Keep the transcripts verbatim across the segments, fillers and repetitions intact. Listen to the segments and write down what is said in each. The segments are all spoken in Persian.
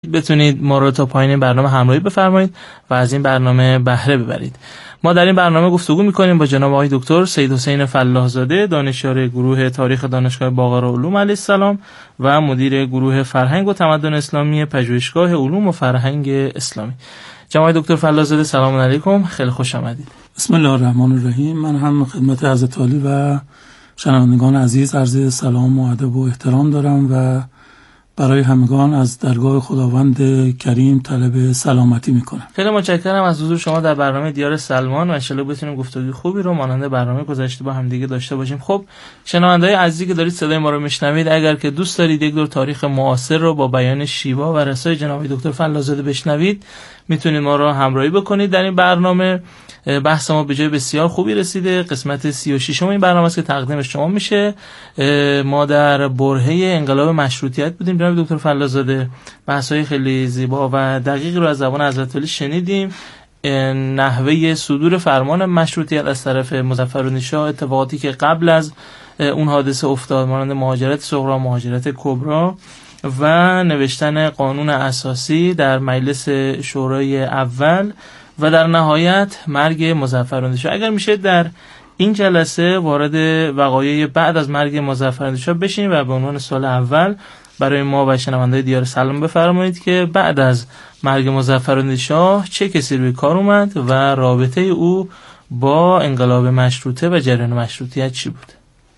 بتونید ما رو تا پایین برنامه همراهی بفرمایید و از این برنامه بهره ببرید. ما در این برنامه گفتگو می‌کنیم با جناب آقای دکتر سید حسین فلاح زاده، دانشیار گروه تاریخ دانشگاه باقرالعلوم علیه السلام و مدیر گروه فرهنگ و تمدن اسلامی پژوهشگاه علوم و فرهنگ اسلامی. جناب دکتر فلاح زاده سلام علیکم، خیلی خوش آمدید. بسم الله الرحمن الرحیم. من هم خدمت حضرت عالی و شنوندگان عزیز عرض سلام و ادب و احترام دارم و برای همگان از درگاه خداوند کریم طلب سلامتی میکنم. خیلی متشکرم از حضور شما در برنامه دیار سلمان و ان شاءالله بتونیم گفتگوی خوبی رو مانند برنامه گذشته با هم دیگه داشته باشیم. خب شنونده‌های عزیزی که دارید صدای ما رو میشنوید، اگر که دوست دارید یک دور تاریخ معاصر رو با بیان شیوا و رسای جناب دکتر فلاح زاده بشنوید، میتونید ما رو همراهی بکنید در این برنامه. بحث ما به جای بسیار خوبی رسیده. قسمت سی و شش این برنامه است که تقدیم شما میشه. ما در برهه انقلاب مشروطیت بودیم جناب دکتر فلاح زاده. بحث‌های خیلی زیبا و دقیق رو از زبان حضرت علی شنیدیم. نحوه صدور فرمان مشروطیت از طرف مظفرالدین‌شاه، اتفاقاتی که قبل از اون حادثه افتاد مانند مهاجرت صغرا، مهاجرت کبرا و نوشتن قانون اساسی در مجلس شورای اول و در نهایت مرگ مظفرالدین‌شاه. اگر میشه در این جلسه وارد وقایع بعد از مرگ مظفرالدین‌شاه بشیم و به عنوان سال اول برای ما و شنونده‌های دیار سلام بفرمایید که بعد از مرگ مظفرالدین‌شاه چه کسی روی کار اومد و رابطه او با انقلاب مشروطه و جریان مشروطیت چی بود؟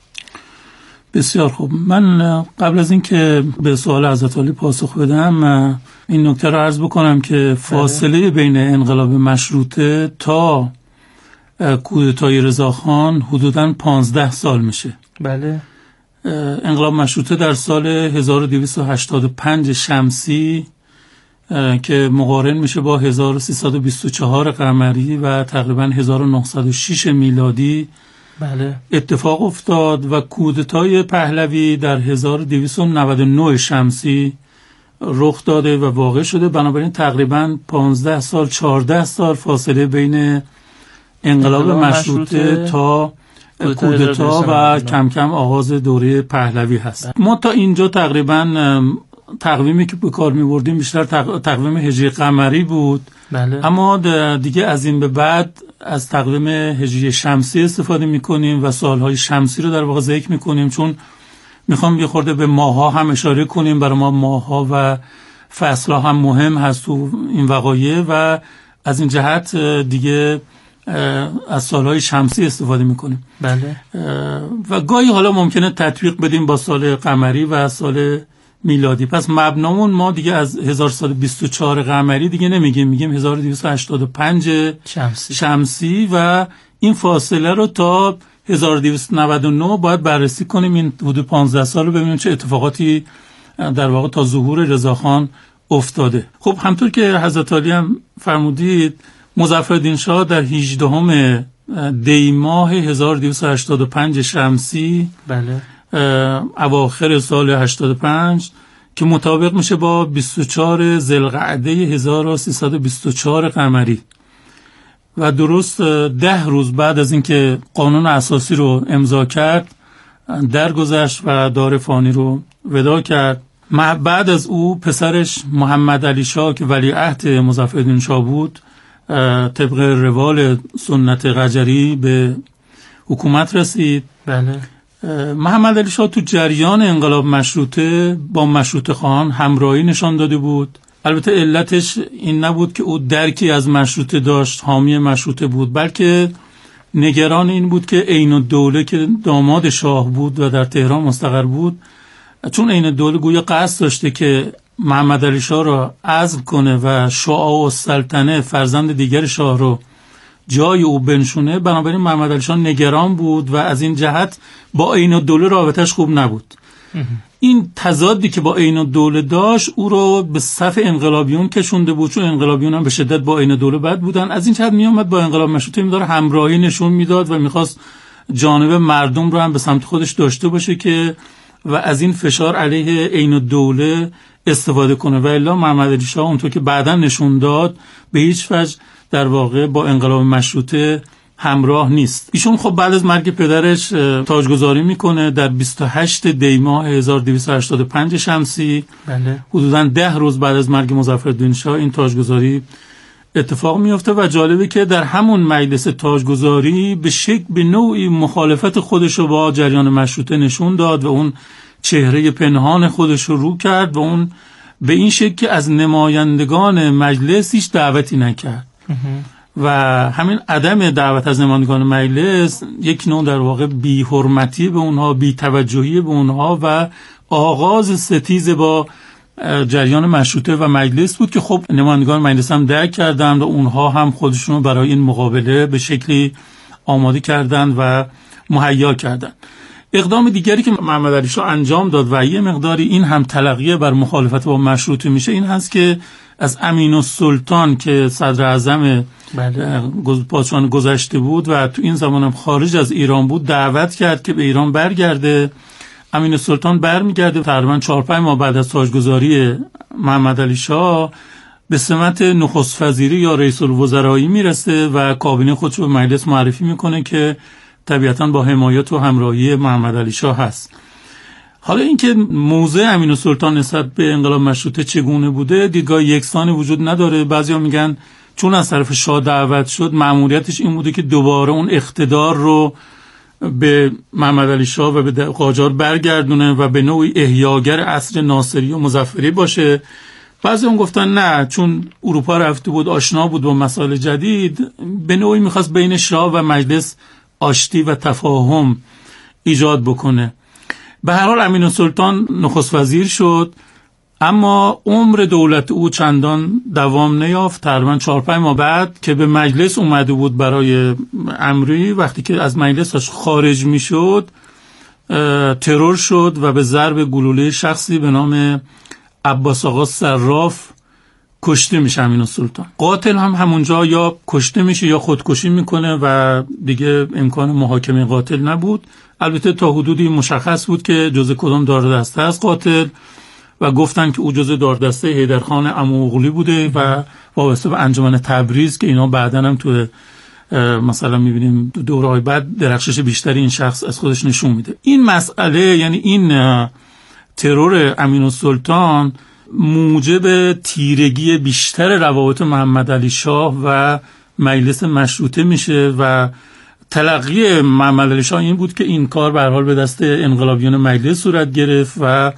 بسیار خوب. من قبل از این که به سوال حضرت علی پاسخ بدم این نکته رو عرض بکنم که فاصله بین انقلاب مشروطه تا کودتای رضاخان حدوداً پانزده سال میشه. بله. انقلاب مشروطه در سال هزار و دویست و هشتاد و پنج شمسی که مقارن میشه با هزار و سیصد و بیست و چهار قمری و تقریباً هزار و نهصد و شش میلادی بله اتفاق افتاد و کودتای پهلوی در هزار و دویست و نود و نه شمسی رخ داده و واقع شده. بنابراین تقریباً پانزده سال چهارده سال فاصله بین انقلاب مشروطه, مشروطه تا کودتا و کم کم آغاز دوره پهلوی هست. ما تا اینجا تقریباً تقویمی که به کار می‌بردیم بیشتر تقویم هجری قمری بود. بله. اما دیگه از این به بعد از تقویم هجری شمسی استفاده می‌کنیم و سالهای شمسی رو در واقع ذکر می‌کنیم، چون میخوام یه خورده به ماه‌ها هم اشاره کنیم. برای ما ماه‌ها و فصل‌ها هم مهم هست تو این وقایع و از این جهت دیگه از سالهای شمسی استفاده میکنیم. بله. و گاهی حالا ممکنه تطبیق بدیم با سال قمری و سال میلادی. پس مبنامون ما دیگه از هزار و سیصد و بیست و چهار قمری دیگه نمیگیم، میگیم هزار و دویست و هشتاد و پنج شمسی. شمسی و این فاصله رو تا هزار و دویست و نود و نه باید بررسی کنیم. این حدود پانزده سال رو ببینیم چه اتفاقاتی در واقع تا ظهور رضاخان افتاده. خب همطور که حضرت علی هم فرمودید، مظفرالدین‌شاه در هجدهم دی ماه هزار و دویست و هشتاد و پنج شمسی، بله، اواخر سال هشتاد و پنج که مطابق میشه با بیست و چهار ذوالقعده هزار و سیصد و بیست و چهار قمری و درست ده روز بعد از اینکه قانون اساسی رو امضا کرد درگذشت و دار فانی رو وداع کرد. بعد از او پسرش محمد علی شاه که ولیعهد مظفرالدین شاه بود، طبق روال سنت قجری به حکومت رسید. بله. محمد علی شاه تو جریان انقلاب مشروطه با مشروطه خواهان همراهی نشان داده بود. البته علتش این نبود که او درکی از مشروطه داشت، حامی مشروطه بود، بلکه نگران این بود که عین الدوله که داماد شاه بود و در تهران مستقر بود، چون عین الدوله گویا قصد داشته که محمد علی شاه رو عزل کنه و شاه و سلطنه فرزند دیگر شاه رو جای او بنشونه، بنابراین محمد علی شاه نگران بود و از این جهت با عین الدوله رابطش خوب نبود. این تضادی که با عین الدوله داشت او رو به صف انقلابیون کشونده بود، چون انقلابیون هم به شدت با عین الدوله بد بودن. از این جهت می اومد با انقلاب مشروطه می‌داره همراهی نشون میداد و می‌خواست جانب مردم رو هم به سمت خودش داشته باشه که و از این فشار علیه عین الدوله استفاده کنه. و الا محمد علی شاه اونطور که بعداً نشون داد به هیچ وجه در واقع با انقلاب مشروطه همراه نیست. ایشون خب بعد از مرگ پدرش تاجگذاری میکنه در بیست و هشتم دی ماه هزار و دویست و هشتاد و پنج شمسی. بله. حدوداً ده روز بعد از مرگ مظفرالدین شاه این تاجگذاری اتفاق میفته و جالبه که در همون مجلس تاجگذاری به شکل به نوعی مخالفت خودش رو با جریان مشروطه نشون داد و اون چهره پنهان خودش رو رو کرد و اون به این شکل که از نمایندگان مجلس هیچ دعوتی نکرد و همین عدم دعوت از نمایندگان مجلس یک نوع در واقع بی حرمتی به اونها، بی توجهی به اونها و آغاز ستیز با جریان مشروطه و مجلس بود که خب نمایندگان مجلس هم درک کردند و اونها هم خودشون رو برای این مقابله به شکلی آماده کردند و مهیا کردند. اقدام دیگری که محمد علی شاه انجام داد و یه مقداری این هم تلقیه بر مخالفت با مشروطه میشه این هست که از امین السلطان که صدر اعظم پادشاهان گذشته بود و تو این زمان هم خارج از ایران بود دعوت کرد که به ایران برگرده. امین السلطان برمیگرده تقریبا چهار پنج ماه بعد از تاجگذاری محمد علی شاه به سمت نخست وزیری یا رئیس الوزرایی میرسه و کابینه خودش رو به مجلس معرفی میکنه که طبیعتاً با حمایت و همراهی محمد علی شاه هست. حالا اینکه موضع امین السلطان نسبت به انقلاب مشروطه چگونه بوده دیدگاه یکسانی وجود نداره. بعضیا میگن چون از طرف شاه دعوت شد مأموریتش این بوده که دوباره اون اقتدار رو به محمد علی شاه و به قاجار برگردونه و به نوعی احیاگر عصر ناصری و مظفری باشه. بعضی هم گفتن نه، چون اروپا رفته بود آشنا بود با مسائل جدید به نوعی میخواست بین شاه و مجلس آشتی و تفاهم ایجاد بکنه. به هر حال امین السلطان نخست وزیر شد اما عمر دولت او چندان دوام نیافت. تقریبا چهار پنج ماه بعد که به مجلس اومده بود برای امری، وقتی که از مجلسش خارج میشد ترور شد و به ضرب گلوله شخصی به نام عباس آقا صراف کشته میشه امین السلطان. قاتل هم همونجا یا کشته میشه یا خودکشی میکنه و دیگه امکان محاکمه قاتل نبود. البته تا حدودی مشخص بود که جزء کدام داردسته است قاتل و گفتن که او جزء داردسته حیدرخان عموغلی بوده و وابسته به انجمن تبریز که اینا بعداً هم تو مثلا میبینیم دوره‌های بعد درخشش بیشتری این شخص از خودش نشون میده. این مسئله یعنی این ترور امین السلطان موجب تیرگی بیشتر روابط محمد علی شاه و مجلس مشروطه میشه و تلقی محمد علی شاه این بود که این کار به هر حال به دست انقلابیون مجلس صورت گرفت و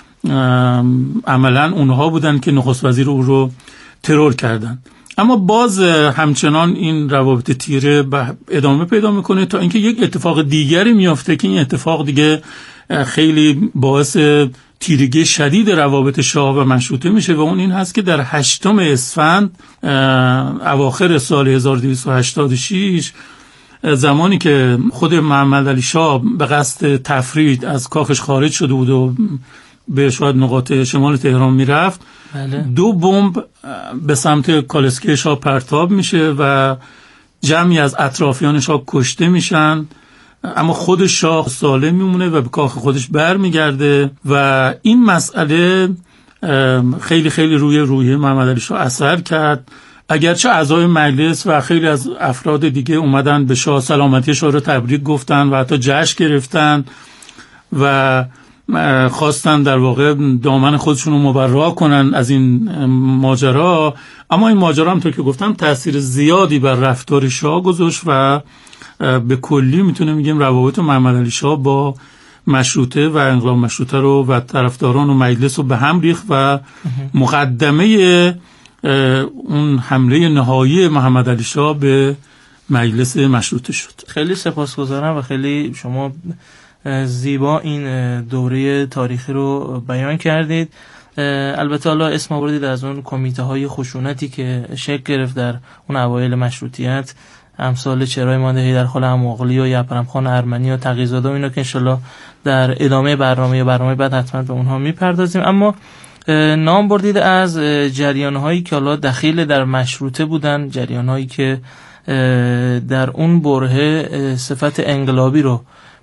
عملا اونها بودن که نخست وزیر او رو ترور کردن. اما باز همچنان این روابط تیره ادامه پیدا میکنه تا اینکه یک اتفاق دیگری میافته که این اتفاق دیگه خیلی باعث تیرگی شدید روابط شاه و مشروطه میشه و اون این هست که در هشتم اسفند اواخر سال هزار و دویست و هشتاد و شش زمانی که خود محمد علی شاه به قصد تفرید از کاخش خارج شده بود و به شاید نقاط شمال تهران میرفت، بله. دو بمب به سمت کالسکه شاه پرتاب میشه و جمعی از اطرافیان شاه کشته میشن اما خود شاه سالم میمونه و به کاخ خودش بر میگرده و این مسئله خیلی خیلی روی روحیه محمد علی شاه اثر کرد. اگرچه اعضای مجلس و خیلی از افراد دیگه اومدن به شاه سلامتی شاه رو تبریک گفتن و حتی جشن گرفتن و خواستن در واقع دامن خودشون رو مبرا کنن از این ماجرا، اما این ماجرا هم تو که گفتم تأثیر زیادی بر رفتار شاه گذاشت و به کلی میتونه میگیم روابط محمد علی شاه با مشروطه و انقلاب مشروطه رو و طرفداران و مجلس رو به هم ریخت و مقدمه اون حمله نهایی محمد علی شاه به مجلس مشروطه شد. خیلی سپاسگزارم و خیلی شما زیبا این دوره تاریخی رو بیان کردید. البته حالا اسم آوردید از اون کمیته های خشونتی که شکل گرفت در اون اوایل مشروطیت، امثال چرای مانده حیدرخان عموغلی و یپرم خان ارمنی و تقی‌زاده و اینا که انشالله در ادامه برنامه برنامه بعد حتما به اونها میپردازیم. اما نام بردید از جریان‌هایی که حالا دخیل در مشروطه بودن، جریان‌هایی که در اون برهه صفت انقلابی رو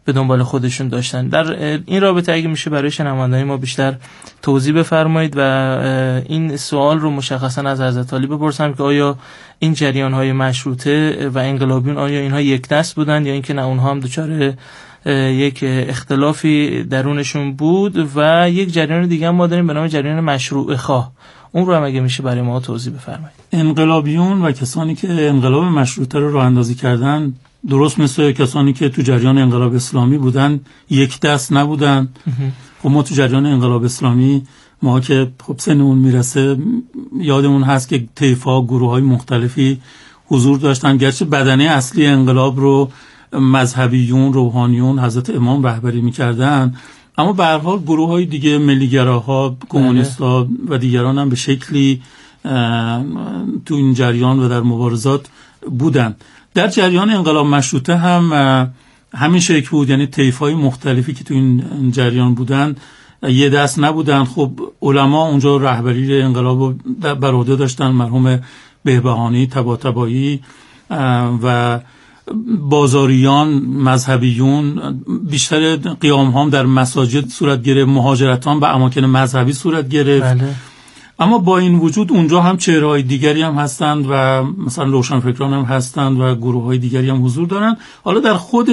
به دنبال خودشون داشتن. در این رابطه اگه میشه برای شنوندگان ما بیشتر توضیح بفرمایید و این سوال رو مشخصا از حضرت علی بپرسم که آیا این جریان‌های مشروطه و انقلابیون آیا اینها یک دست بودند یا اینکه نه اونها هم دچار یک اختلافی درونشون بود؟ و یک جریان دیگه هم ما داریم به نام جریان مشروع خواه، اون رو هم اگه میشه برای ما توضیح بفرمایید. انقلابیون و کسانی که انقلاب مشروطه رو راه اندازی کردن درست مثل کسانی که تو جریان انقلاب اسلامی بودن یک دست نبودن. خب ما تو جریان انقلاب اسلامی ما که خب سنمون میرسه یادمون هست که طیف‌ها گروه‌های مختلفی حضور داشتن، گرچه بدنه اصلی انقلاب رو مذهبیون، روحانیون، حضرت امام رهبری میکردن، اما به هر حال گروه‌های دیگه، ملیگراها، کمونیست‌ها و دیگران هم به شکلی تو این جریان و در مبارزات بودن. در جریان انقلاب مشروطه هم همین شکل بود، یعنی طیف‌های مختلفی که تو این جریان بودن یه دست نبودن. خب علما اونجا رهبری انقلاب رو بر عهده داشتن، مرحوم بهبهانی، طباطبایی و بازاریان، مذهبیون. بیشتر قیام هم در مساجد صورت گرفت، مهاجرتان به اماکن مذهبی صورت گرفت. بله. اما با این وجود اونجا هم چهره‌های دیگری هم هستند و مثلا روشنفکران هم هستند و گروه‌های دیگری هم حضور دارند. حالا در خود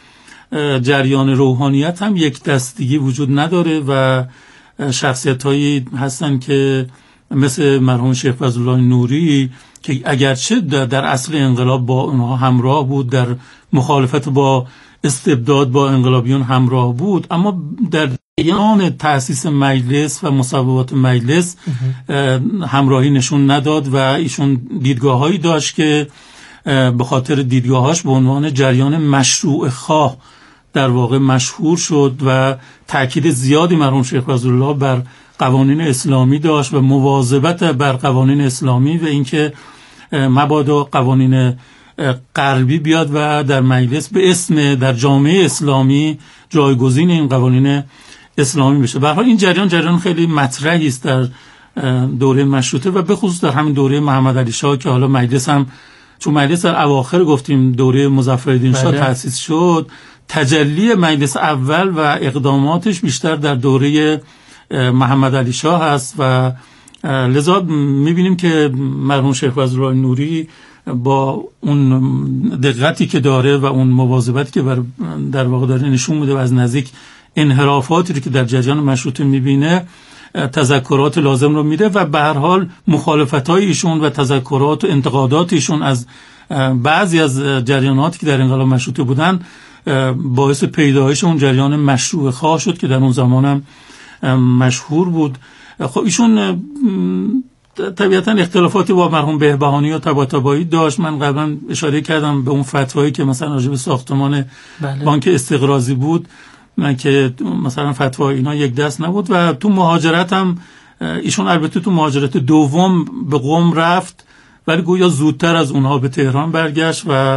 جریان روحانیت هم یک دستگی وجود نداره و شخصیت‌هایی هستند که مثل مرحوم شیخ فضلالله نوری که اگرچه در اصل انقلاب با اونها همراه بود، در مخالفت با استبداد با انقلابیون همراه بود، اما در جریان تأسیس مجلس و مصوبات مجلس همراهی نشون نداد و ایشون دیدگاه‌هایی داشت که به خاطر دیدگاهاش به عنوان جریان مشروع خواه در واقع مشهور شد و تأکید زیادی مرحوم شیخ فضلالله بر قوانین اسلامی داشت و مواظبت بر قوانین اسلامی و اینکه مبادا قوانین غربی بیاد و در مجلس به اسم در جامعه اسلامی جایگزین این قوانین اسلامی بشه. به هر حال این جریان جریان خیلی مطرحی است در دوره مشروطه و به خصوص در همین دوره محمد علی شاه که حالا مجلس هم چون مجلس در اواخر گفتیم دوره مظفرالدین شاه تأسیس شد، تجلی مجلس اول و اقداماتش بیشتر در دوره محمد علی شاه هست و لذا میبینیم که مرحوم شیخ فضلالله نوری با اون دقتی که داره و اون مواظبتی که بر در واقع داره نشون میده و از نزدیک انحرافاتی که در جریان مشروطه میبینه تذکرات لازم رو میده و به هر حال مخالفت‌های ایشون و تذکرات و انتقادات ایشون از بعضی از جریاناتی که در انقلاب مشروطه بودن باعث پیدایش اون جریان مشروع خواه شد که در اون زمانم مشهور بود. خب ایشون طبیعتا اختلافاتی با مرحوم بهبهانی و طباطبایی داشت. من قبلا اشاره کردم به اون فتوایی که مثلا راجع به ساختمان بله. بانک استقراضی بود، من که مثلا فتوای اینا یک دست نبود و تو مهاجرت هم ایشون البته تو مهاجرت دوم به قم رفت ولی گویا زودتر از اونها به تهران برگشت و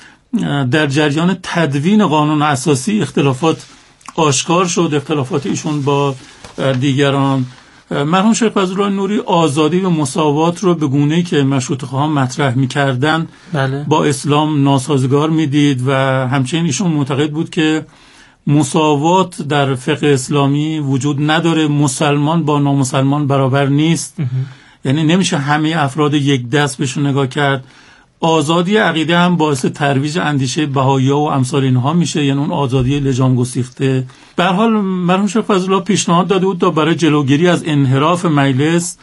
در جریان تدوین قانون اساسی اختلافات آشکار شد، اختلافات ایشون با دیگران. مرحوم شیخ فضلالله نوری آزادی و مساوات رو به گونه‌ای که مشروطه خواهان مطرح می‌کردن بله. با اسلام ناسازگار می‌دید و همچنین ایشون معتقد بود که مساوات در فقه اسلامی وجود نداره، مسلمان با نامسلمان برابر نیست، یعنی نمیشه همه افراد یک دست بهشون نگاه کرد. آزادی عقیده هم باعث ترویج اندیشه بهائی‌ها و امثال اینها میشه، یعنی اون آزادی لجام گسیخته. به هر حال مرحوم شیخ فضلالله پیشنهاد داده بود تا برای جلوگیری از انحراف مجلس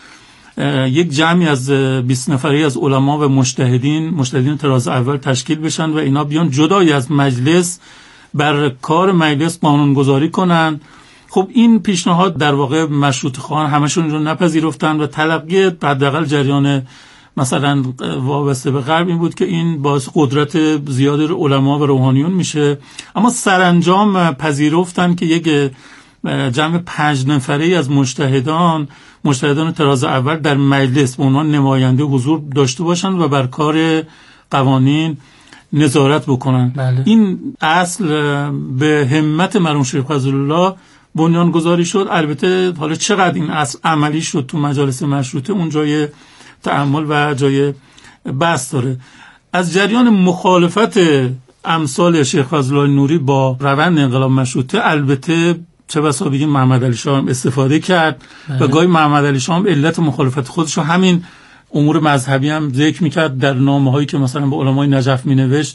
یک جمعی از بیست نفری از علما و مجتهدین مجتهدین طراز اول تشکیل بشن و اینا بیان جدای از مجلس بر کار مجلس قانونگذاری کنن. خب این پیشنهاد در واقع مشروطه خواهان همشون رو نپذیرفتن و تلقی حداقل جریان مثلا وابسته به غرب این بود که این باعث قدرت زیاد علما و روحانیون میشه، اما سرانجام پذیرفتن که یک جمع پنج نفری از مجتهدان مجتهدان طراز اول در مجلس به عنوان نماینده حضور داشته باشند و بر کار قوانین نظارت بکنن. بله. این اصل به همت مرحوم شیخ فضلالله بنیان گذاری شد. البته حالا چقدر این اصل عملی شد تو مجالس مشروطه اون جای تأمل و جای بحث داره. از جریان مخالفت امثال شیخ فضل‌الله نوری با روند انقلاب مشروطه البته چه بسا بگیم محمد علی شاه هم استفاده کرد و گاهی محمد علی شاه هم علت مخالفت خودش رو همین امور مذهبی هم ذکر میکرد در نامه‌هایی که مثلا به علمای نجف مینوشت.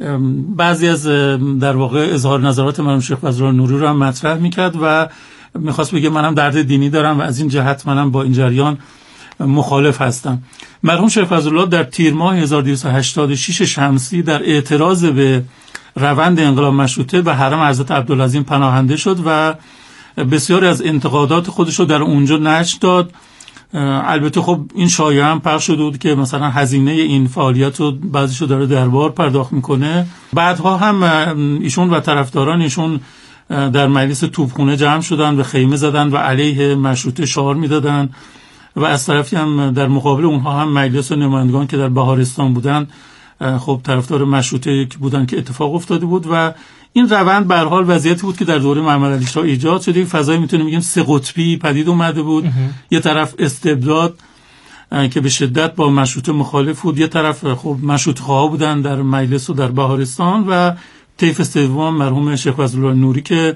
بعضی از در واقع اظهار نظرات مرحوم شیخ فضل‌الله نوری رو هم مطرح میکرد و میخواست بگه منم درد دینی دارم و از این جهت منم با این جریان مخالف هستم. مرحوم شیخ فضل‌الله در تیر ماه هزار و دویست و هشتاد و شش شمسی در اعتراض به روند انقلاب مشروطه به حرم حضرت عبدالعظیم پناهنده شد و بسیاری از انتقادات خودش رو در اونجا نشر داد. البته خب این شایعه هم پخش شده بود که مثلا هزینه این فعالیت رو بعضیشو داره دربار پرداخت میکنه. بعدها هم ایشون و طرفداران ایشون در مجلس توپخونه جمع شدن و خیمه زدن و علیه مشروطه شعار میدادن و از طرفی هم در مقابل اونها هم مجلس نمایندگان که در بهارستان بودن خب طرفدار مشروطه بودن که اتفاق افتاده بود و این روند به هر حال وضعیتی بود که در دوره محمد علی شاه ایجاد شده. یک فضایی میتونیم بگیم سه قطبی پدید اومده بود. یه طرف استبداد که به شدت با مشروطه مخالف بود، یه طرف خب مشروطه خواه بودن در مجلس و در بهارستان و طیف سوم مرحوم شیخ فضل‌الله نوری که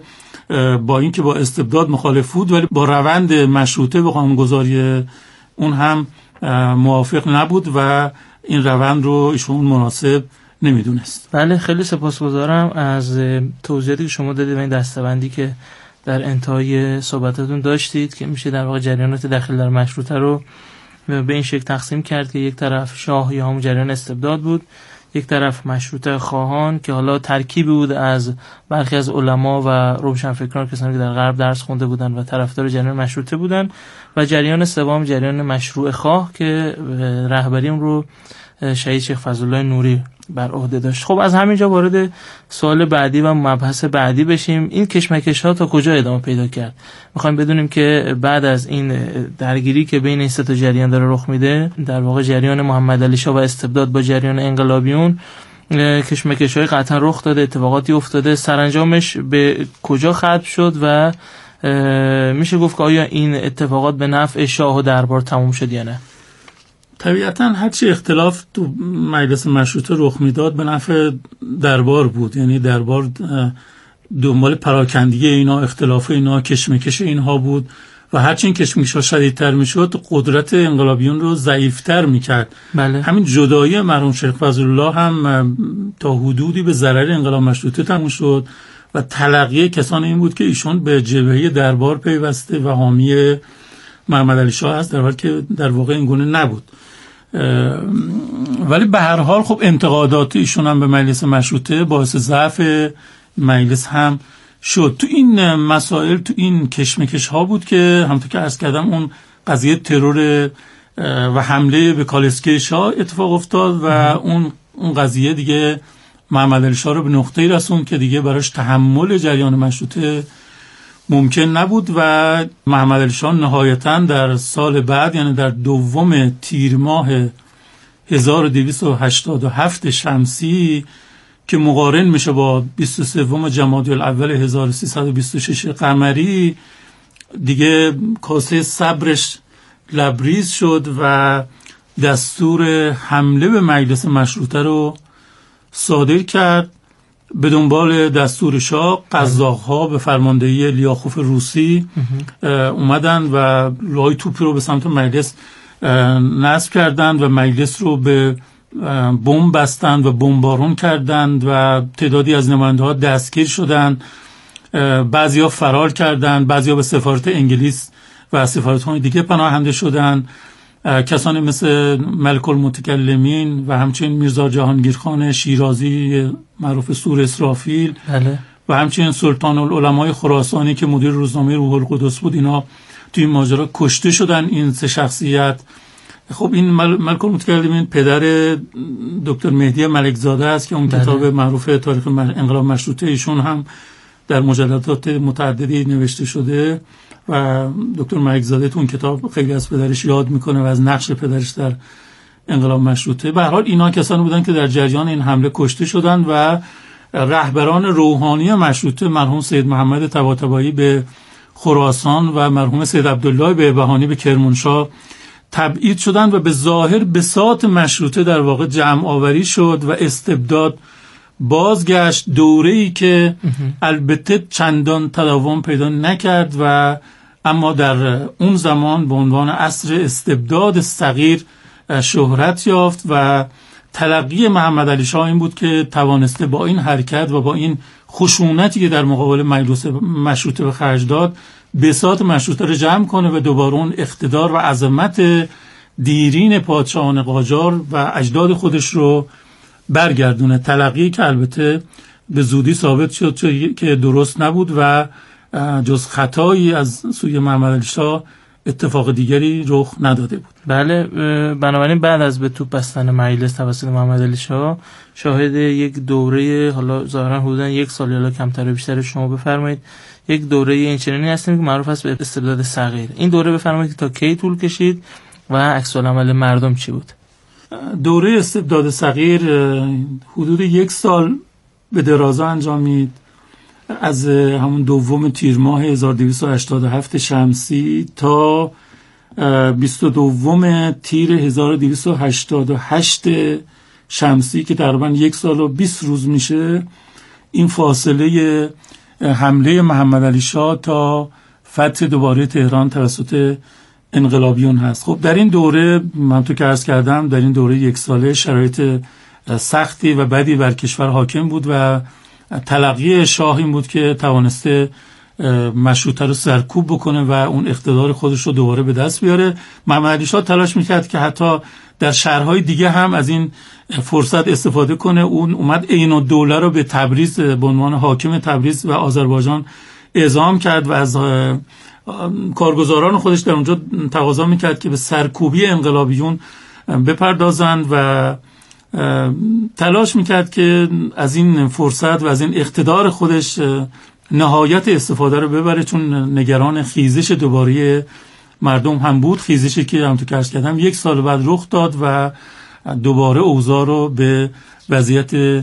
با اینکه با استبداد مخالف بود ولی با روند مشروطه و قانونگذاری اون هم موافق نبود و این روند رو ایشون مناسب نمیدونست. بله، خیلی سپاسگزارم از توضیحاتی که شما دادید و این دسته‌بندی که در انتهای صحبتتون داشتید که میشه در واقع جریانات داخل در مشروطه رو به این شکل تقسیم کرد که یک طرف شاه یا همون جریان استبداد بود، یک طرف مشروطه خواهان که حالا ترکیبی بود از برخی از علما و روشنفکران کسانی که در غرب درس خونده بودن و طرفدار جریان مشروطه بودن و جریان سوم جریان مشروع خواه که رهبری اون رو شهید شیخ فضل‌الله نوری بر عهده داشت. خب از همینجا وارد سوال بعدی و مبحث بعدی بشیم. این کشمکش ها تا کجا ادامه پیدا کرد؟ میخوایم بدونیم که بعد از این درگیری که بین این سه تا جریان داره رخ میده، در واقع جریان محمد علی شاه و استبداد با جریان انقلابیون، کشمکش های قطعا رخ داده، اتفاقاتی افتاده، سرانجامش به کجا ختم شد و میشه گفت که آیا این اتفاقات به نفع شاه و دربار تموم شد یا نه؟ طبیعتاً هرچی اختلاف تو مجلس مشروطه رخ میداد به نفع دربار بود. یعنی دربار دنبال پراکندگی اینا، اختلاف اینا، کشمکش اینها بود و هرچی این کشمکش‌ها شدیدتر میشد قدرت انقلابیون رو ضعیفتر میکرد. بله. همین جدایی مرحوم شیخ فضل‌الله هم تا حدودی به ضرر انقلاب مشروطه تموم شد و تلقی کسان این بود که ایشون به جبهه دربار پیوسته و حامی محمد علی شاه هست، در حالی که در واقع این گونه نبود. ولی به هر حال خب انتقادات ایشون هم به مجلس مشروطه باعث ضعف مجلس هم شد. تو این مسائل، تو این کشمکش ها بود که همونطور که عرض کردم اون قضیه ترور و حمله به کالسکه شاه اتفاق افتاد و اون اون قضیه دیگه محمد علی شاه رو به نقطه‌ای رسوند که دیگه براش تحمل جریان مشروطه ممکن نبود و محمد علی شاه نهایتاً در سال بعد، یعنی در دوم تیر ماه هزار و دویست و هشتاد و هفت شمسی که مقارن میشه با بیست و سوم جمادی الاول هزار و سیصد و بیست و شش قمری، دیگه کاسه صبرش لبریز شد و دستور حمله به مجلس مشروطه رو صادر کرد. به دنبال دستور شاه قزاق‌ها به فرماندهی لیاخوف روسی اومدن و لوهای توپی رو به سمت مجلس نصب کردند و مجلس رو به بمب بستند و بمبارون کردند و تعدادی از نماینده‌ها دستگیر شدند، بعضی‌ها فرار کردند، بعضی‌ها به سفارت انگلیس و سفارت‌های دیگه پناهنده شدند. کسانی مثل ملک المتکلمین و همچنین میرزا جهانگیرخان شیرازی معروف سور اسرافیل بله. و همچنین سلطان العلمای خراسانی که مدیر روزنامه روح القدس بود، اینا توی این ماجرا کشته شدن، این سه شخصیت. خب این ملک المتکلمین پدر دکتر مهدی ملکزاده است که اون بله. کتاب معروف تاریخ انقلاب مشروطه ایشون هم در مجلدات متعددی نوشته شده و دکتر ملکزاده تو اون کتاب خیلی از پدرش یاد میکنه و از نقش پدرش در انقلاب مشروطه. به هر حال اینا کسانی بودن که در جریان این حمله کشته شدن و رهبران روحانی مشروطه مرحوم سید محمد طباطبایی به خراسان و مرحوم سید عبدالله بهبهانی به کرمانشاه تبعید شدند و به ظاهر بساط مشروطه در واقع جمع آوری شد و استبداد بازگشت، دوره‌ای که البته چندان تداوم پیدا نکرد و اما در اون زمان به عنوان عصر استبداد صغیر شهرت یافت و تلقی محمد علی شاه این بود که توانسته با این حرکت و با این خشونتی که در مقابل مجلس مشروطه به خرج داد بساط مشروطه رو جمع کنه و دوباره اون اقتدار و عظمت دیرین پادشاهان قاجار و اجداد خودش رو برگردونه. تلقی که البته به زودی ثابت شد که درست نبود و جز خطایی از سوی محمد علی شاه اتفاق دیگری رخ نداده بود. بله، بنابراین بعد از به توپ بستن مجلس توسط محمد علی شاه شاهد یک دوره، حالا ظاهرا حدوداً یک سال یا کمتر و بیشتر، شما بفرمایید، یک دوره این چنینی هستیم که معروف است به استبداد صغیر. این دوره بفرمایید که تا کی طول کشید و عکس العمل مردم چی بود؟ دوره استبداد صغیر حدود یک سال به درازا انجامید، از همون دوم تیر ماه هزار و دویست و هشتاد و هفت شمسی تا بیست و دوم تیر هزار و دویست و هشتاد و هشت شمسی که تقریبا یک سال و بیست روز میشه. این فاصله حمله محمد علی شاه تا فتح دوباره تهران توسط انقلابیون هست. خب در این دوره من تو که عرض کردم، در این دوره یک ساله شرایط سختی و بدی بر کشور حاکم بود و تلقی شاه این بود که توانسته مشروطه رو سرکوب بکنه و اون اقتدار خودش رو دوباره به دست بیاره. محمد علی شاه تلاش میکرد که حتی در شهرهای دیگه هم از این فرصت استفاده کنه. اون اومد عین الدوله رو به تبریز به عنوان حاکم تبریز و آذربایجان اعزام کرد و از کارگزاران خودش در اونجا تقاضا میکرد که به سرکوبی انقلابیون بپردازند و تلاش میکرد که از این فرصت و از این اقتدار خودش نهایت استفاده رو ببره، چون نگران خیزش دوباره مردم هم بود، خیزشی که همونطور که عرض کردم یک سال بعد رخ داد و دوباره اوضاع رو به وضعیت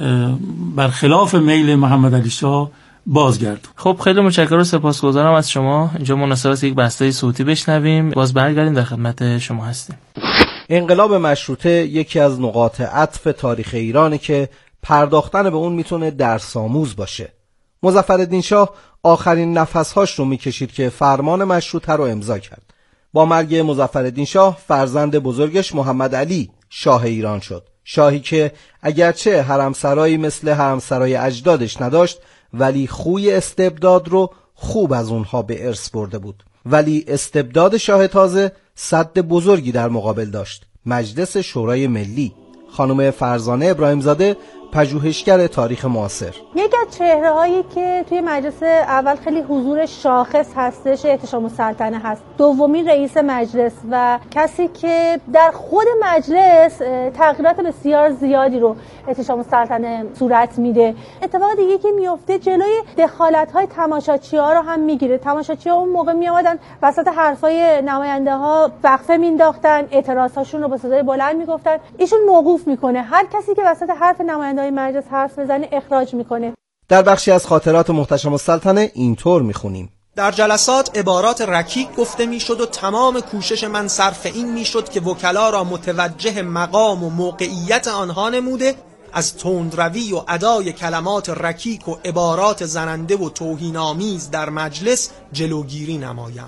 برخلاف میل محمد علی شاه بازگرد. خب خیلی متشکرم و سپاسگزارم از شما. اینجا مناسبت یک بسته صوتی بشنویم، باز برگردیم در خدمت شما هستیم. انقلاب مشروطه یکی از نقاط عطف تاریخ ایرانه که پرداختن به اون میتونه درس‌آموز باشه. مظفرالدین شاه آخرین نفسهاش رو میکشید که فرمان مشروطه رو امضا کرد. با مرگ مظفرالدین شاه فرزند بزرگش محمد علی شاه ایران شد. شاهی که اگرچه حرمسرایی مثل حرمسرای اجدادش نداشت، ولی خوی استبداد رو خوب از اونها به ارث برده بود. ولی استبداد شاه تازه سد بزرگی در مقابل داشت، مجلس شورای ملی. خانم فرزانه ابراهیم زاده، پژوهشگر تاریخ معاصر: یکی از چهره‌هایی که توی مجلس اول خیلی حضور شاخص هستش احتشام السلطنه هست، دومین رئیس مجلس و کسی که در خود مجلس تغییرات بسیار زیادی رو احتشام السلطنه صورت میده. اتفاق دیگه که میفته جلوی دخالت‌های تماشاچی‌ها رو هم میگیره. تماشاچی‌ها اون موقع میآمدن وسط حرفای نماینده‌ها وقفه مینداختن، اعتراضاشون رو با صدای بلند میگفتن. ایشون موقوف میکنه، هر کسی که وسط حرف نماینده مجلس حرف بزنه اخراج میکنه. در بخشی از خاطرات محتشم السلطنه اینطور میخونیم: در جلسات عبارات رکیک گفته میشد و تمام کوشش من صرف این میشد که وکلا را متوجه مقام و موقعیت آنها نموده از تندروی و ادای کلمات رکیک و عبارات زننده و توهین‌آمیز در مجلس جلوگیری نمایم.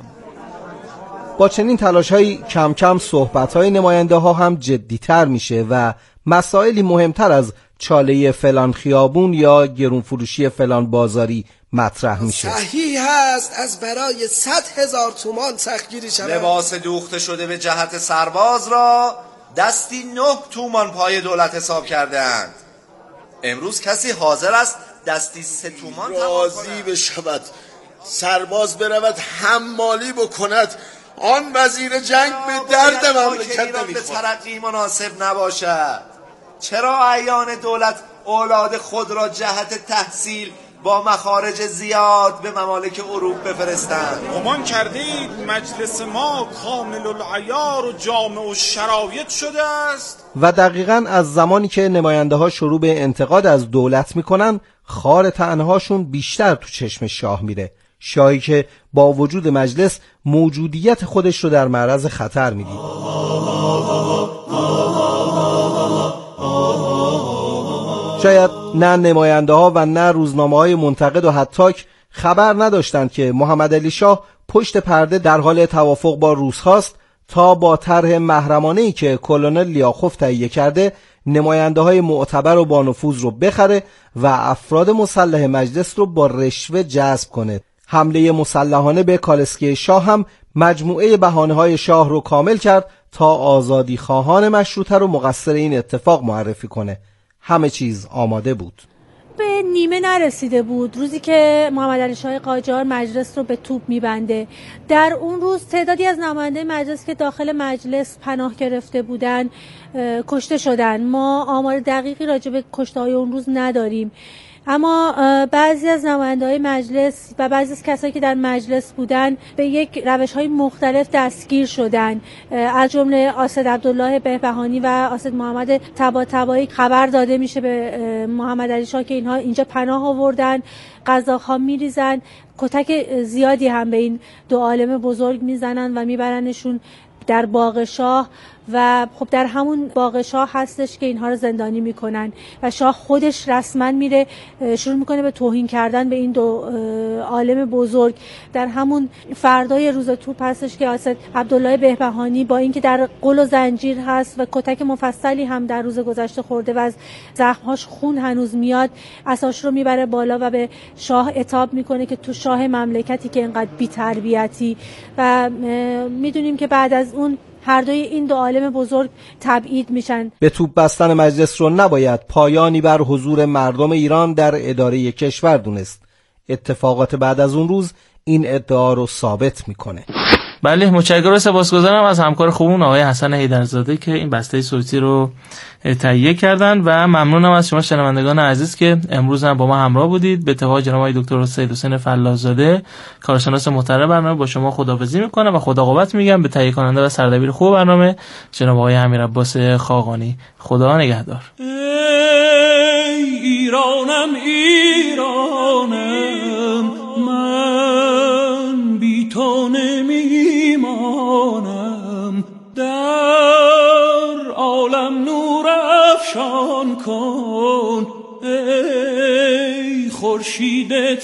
با چنین تلاش‌هایی کم کم صحبت‌های نماینده‌ها هم جدی‌تر میشه و مسائلی مهمتر از چاله فلان خیابون یا گرون فروشی فلان بازاری مطرح میشه. صحیح هست از برای صد هزار تومان سختگیری شود. لباس دوخته شده به جهت سرباز را دستی نه تومان پای دولت حساب کردند. امروز کسی حاضر است دستی سه تومان راضی بشود سرباز برود حمالی بکند، آن وزیر جنگ به درد مملکت نمیخورد. به ترقی مناسب نباشد. چرا اعیان دولت اولاد خود را جهت تحصیل با مخارج زیاد به ممالک اروپا بفرستند؟ گمان کردید مجلس ما کامل العیار و جامع الشرایط شده است؟ و دقیقاً از زمانی که نماینده ها شروع به انتقاد از دولت میکنن، خار طعنه‌هاشون بیشتر تو چشم شاه میره. شاهی که با وجود مجلس موجودیت خودش رو در معرض خطر میدید. شاید نه نماینده ها و نه روزنامه های منتقد و حتاک خبر نداشتند که محمد علی شاه پشت پرده در حال توافق با روس هاست تا با طرح محرمانه‌ای که کلونل لیاخوف تهیه کرده نماینده های معتبر و با نفوذ رو بخره و افراد مسلح مجلس رو با رشوه جذب کنه. حمله مسلحانه به کالسکی شاه هم مجموعه بهانه‌های شاه رو کامل کرد تا آزادی خواهان مشروطه رو مقصر این اتفاق معرفی کنه. همه چیز آماده بود. به نیمه نرسیده بود روزی که محمد علی شاه قاجار مجلس رو به توپ میبنده. در اون روز تعدادی از نماینده مجلس که داخل مجلس پناه گرفته بودن کشته شدن. ما آمار دقیقی راجع به کشته‌های اون روز نداریم، اما بعضی از نماینده‌های مجلس و بعضی از کسایی که در مجلس بودن به یک روش‌های مختلف دستگیر شدن. از جمله آسد عبدالله بهبهانی و آسد محمد طباطبایی خبر داده میشه به محمد علی شاه که اینها اینجا پناه آوردن، قزاق‌ها میریزن، کتک زیادی هم به این دو عالم بزرگ میزنن و میبرنشون در باغ شاه و خب در همون باغ شاه هستش که اینها رو زندانی میکنن و شاه خودش رسما میره شروع میکنه به توهین کردن به این دو عالم بزرگ. در همون فردای روز توپ هستش که آسد عبدالله بهبهانی با اینکه در قل و زنجیر هست و کتک مفصلی هم در روز گذشته خورده و از زخمهاش خون هنوز میاد، عصاش رو میبره بالا و به شاه عتاب میکنه که تو شاه مملکتی که اینقدر بی‌تربیتی. و میدونیم که بعد از اون هر دوی این دو عالم بزرگ تبعید میشن. به توپ بستن مجلس رو نباید پایانی بر حضور مردم ایران در اداره کشور دونست. اتفاقات بعد از اون روز این ادعا رو ثابت میکنه. بله، متشکرم و سپاسگزارم از همکار خوبمون آقای حسن حیدرزاده که این بسته صوتی رو تهیه کردن و ممنونم از شما شنوندگان عزیز که امروز هم با ما همراه بودید. به اتفاق جناب آقای دکتر سید حسین فلاح‌زاده کارشناس محترم برنامه با شما خداحافظی میکنم و خداقوت میگم به تهیه کننده و سردبیر خوب برنامه جناب آقای امیرعباس خاقانی. خدا نگهدار. ای ایرانم ایرانم من بی تو نمیمانم، در عالم نور افشان کن ای خورشید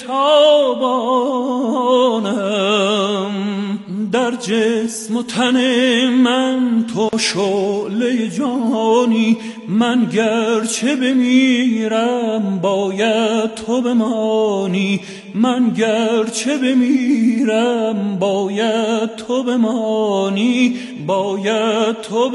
تابانم، در جسم و تن من تو شعله جانی، من گرچه بمیرم باید تو بمانی، من گرچه بمیرم باید تو بمانی، باید تو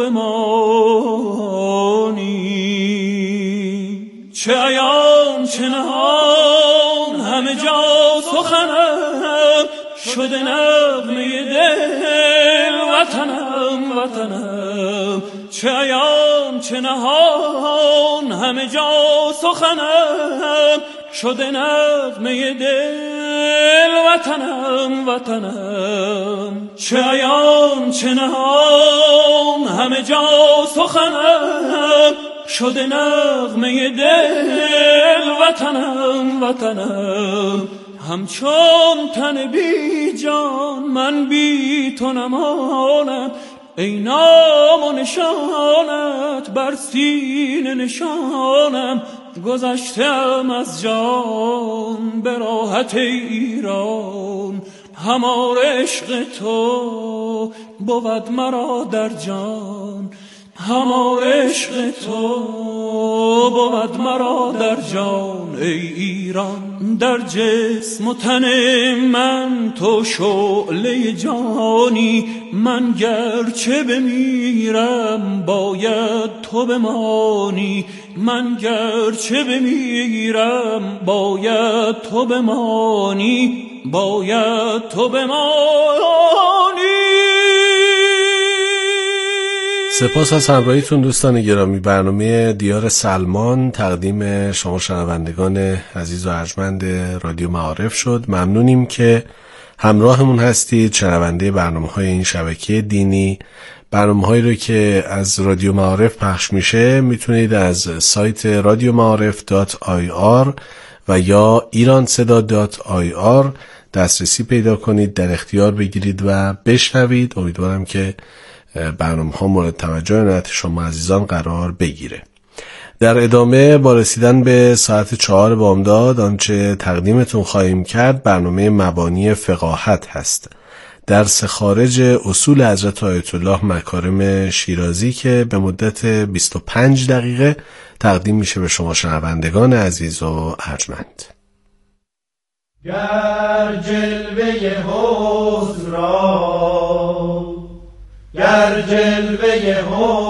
بمانی. چه عیان چه نهان همه جا سخنم، شده نغمه دل وطنم وطنم. چه عیان چه نهان همه جا سخنم، شده نغمه دل وطنم وطنم. چه عیان چه نهان همه جا سخنم، شده نغمه دل وطنم وطنم. همچون تن بی جان من بی تو نمانم، ای نام و نشانت بر سینه نشانم. گذشتم از جان به راحت ایران، همار عشق تو بود مرا در جان، همار عشق تو بود مرا در جان. ای ایران در جسم و تن من تو شعله جانی، من گرچه بمیرم باید تو بمانی، من گرچه بمیرم باید تو بمانی، باید تو بمانی. سپاس از همراهیتون دوستان گرامی. برنامه دیار سلمان تقدیم شما شنوندگان عزیز و ارجمند رادیو معارف شد. ممنونیم که همراهمون هستید. شنونده برنامه‌های این شبکه دینی، برنامه‌هایی رو که از رادیو معارف پخش میشه میتونید از سایت رادیو معارف دات آی آر و یا ایران صدا دات آی آر دسترسی پیدا کنید، در اختیار بگیرید و بشنوید. امیدوارم که برنامه ها مورد توجه و عنایت شما عزیزان قرار بگیره. در ادامه با رسیدن به ساعت چهار بامداد آنچه تقدیمتون خواهیم کرد برنامه مبانی فقاهت هست، درس خارج اصول حضرت آیت الله مکارم شیرازی که به مدت بیست و پنج دقیقه تقدیم میشه به شما شنوندگان عزیز و ارجمند. گر جلوه حسن را گر جلوه حسن